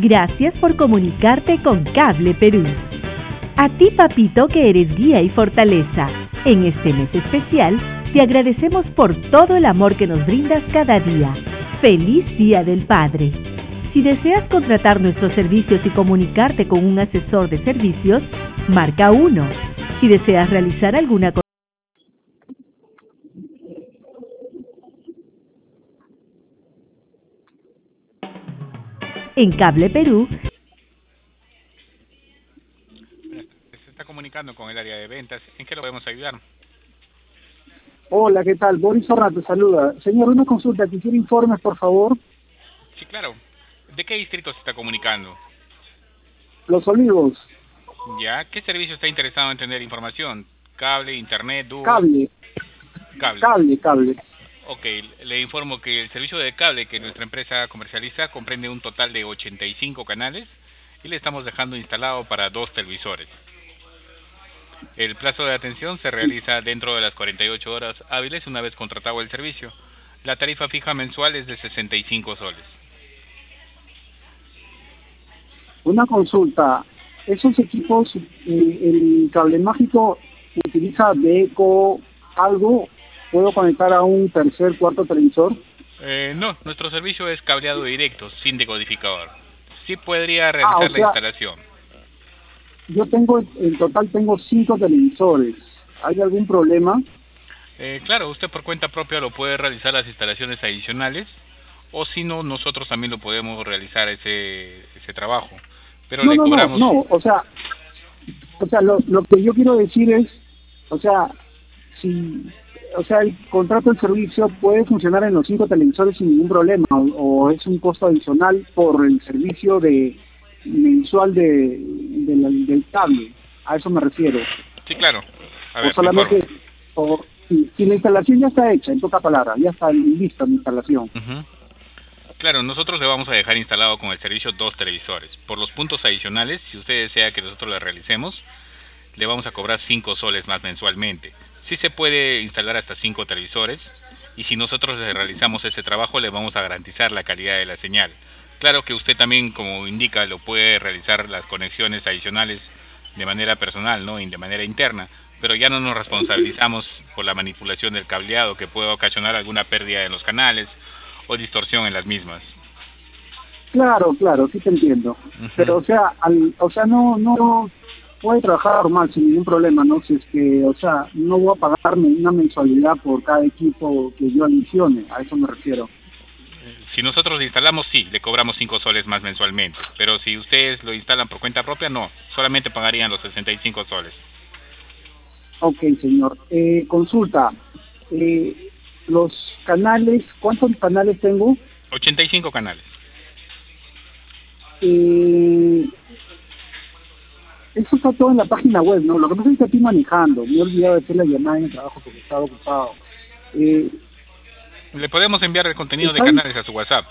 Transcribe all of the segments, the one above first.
Gracias por comunicarte con Cable Perú. A ti, papito, que eres guía y fortaleza. En este mes especial, te agradecemos por todo el amor que nos brindas cada día. ¡Feliz Día del Padre! Si deseas contratar nuestros servicios y comunicarte con un asesor de servicios, marca 1. Si deseas realizar alguna en Cable Perú, se está comunicando con el área de ventas. ¿En qué lo podemos ayudar? Hola, ¿qué tal? Boris Sorra te saluda. Señor, una consulta, quisiera informes, por favor. Sí, claro. ¿De qué distrito se está comunicando? Los Olivos. ¿Ya? ¿Qué servicio está interesado en tener información? ¿Cable, internet, dúo? Cable. Cable. Ok, le informo que el servicio de cable que nuestra empresa comercializa comprende un total de 85 canales y le estamos dejando instalado para 2 televisores. El plazo de atención se realiza dentro de las 48 horas hábiles una vez contratado el servicio. La tarifa fija mensual es de 65 soles. Una consulta. ¿Esos equipos, el cable mágico utiliza Deco, algo? ¿Puedo conectar a un tercer, cuarto televisor? No, nuestro servicio es cableado directo, sin decodificador. Sí podría realizar la instalación. Yo en total tengo 5 televisores. ¿Hay algún problema? Claro, usted por cuenta propia lo puede realizar las instalaciones adicionales, o si no, nosotros también lo podemos realizar ese trabajo. Pero le cobramos... O sea, lo que yo quiero decir es, el contrato del servicio puede funcionar en los 5 televisores sin ningún problema, o es un costo adicional por el servicio mensual del cable. A eso me refiero. Sí, claro. A ver, o solamente, si la instalación ya está hecha, en pocas palabras, ya está lista la instalación. Claro, nosotros le vamos a dejar instalado con el servicio 2 televisores. Por los puntos adicionales, si usted desea que nosotros le realicemos, le vamos a cobrar 5 soles más mensualmente. Sí se puede instalar hasta 5 televisores, y si nosotros le realizamos ese trabajo, le vamos a garantizar la calidad de la señal. Claro que usted también, como indica, lo puede realizar las conexiones adicionales de manera personal, ¿no? Y de manera interna, pero ya no nos responsabilizamos por la manipulación del cableado que puede ocasionar alguna pérdida en los canales o distorsión en las mismas. Claro, sí te entiendo. Pero no puede trabajar normal sin ningún problema, ¿no? Si es que, no voy a pagarme una mensualidad por cada equipo que yo adicione, a eso me refiero. Si nosotros lo instalamos, sí, le cobramos 5 soles más mensualmente, pero si ustedes lo instalan por cuenta propia, no, solamente pagarían los 65 soles. Ok, señor. Consulta, los canales, ¿cuántos canales tengo? 85 canales. Eso está todo en la página web, ¿no? Lo que pasa es que estoy manejando, me he olvidado de hacer la llamada en el trabajo porque estaba ocupado. Le podemos enviar el contenido de canales a su WhatsApp.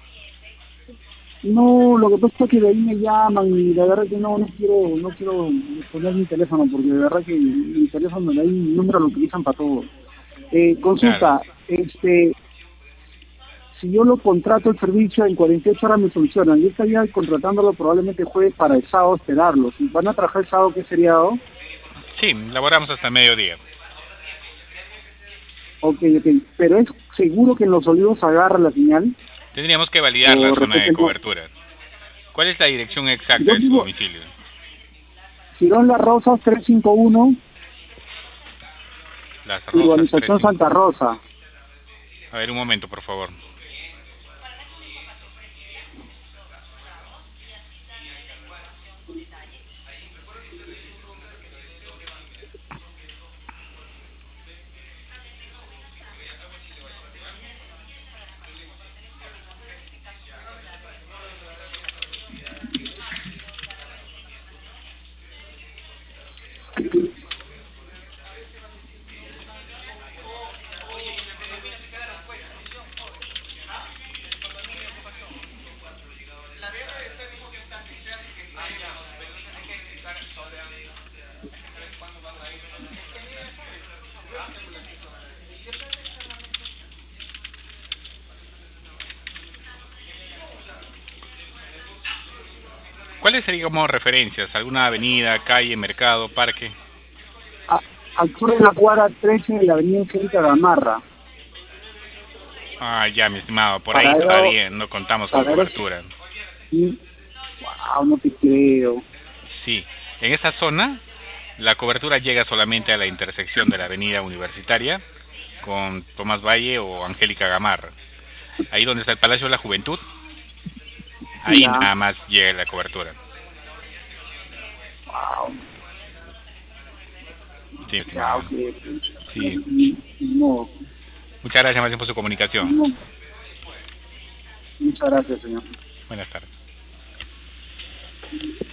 No, lo que pasa es que de ahí me llaman y la verdad que no quiero poner mi teléfono porque de verdad que mi teléfono de ahí, mi número lo utilizan para todo. Consulta, claro. Si yo lo contrato el servicio en 48 horas me solucionan. Yo estaría contratándolo probablemente jueves para el sábado esperarlo. Si van a trabajar el sábado, ¿qué es feriado? Sí, laboramos hasta mediodía. Ok. ¿Pero es seguro que en Los Olivos agarra la señal? Tendríamos que validar la zona de cobertura. ¿Cuál es la dirección exacta de su domicilio? Girón Las Rosas 351. Las Rosas. Urbanización Santa Rosa. A ver, un momento, por favor. ¿Cuáles serían como referencias? ¿Alguna avenida, calle, mercado, parque? Al sur de la cuadra 13 de la avenida Angélica Gamarra. Ah, ya, mi estimado, por ahí está bien, no contamos con cobertura. Sí. Wow, no te creo. Sí, en esa zona la cobertura llega solamente a la intersección de la avenida Universitaria con Tomás Valle o Angélica Gamarra. Ahí donde está el Palacio de la Juventud, ahí ya. Nada más llega la cobertura. Wow. Sí, estimado. Sí. No. Muchas gracias más bien por su comunicación. No. Muchas gracias, señor. Buenas tardes.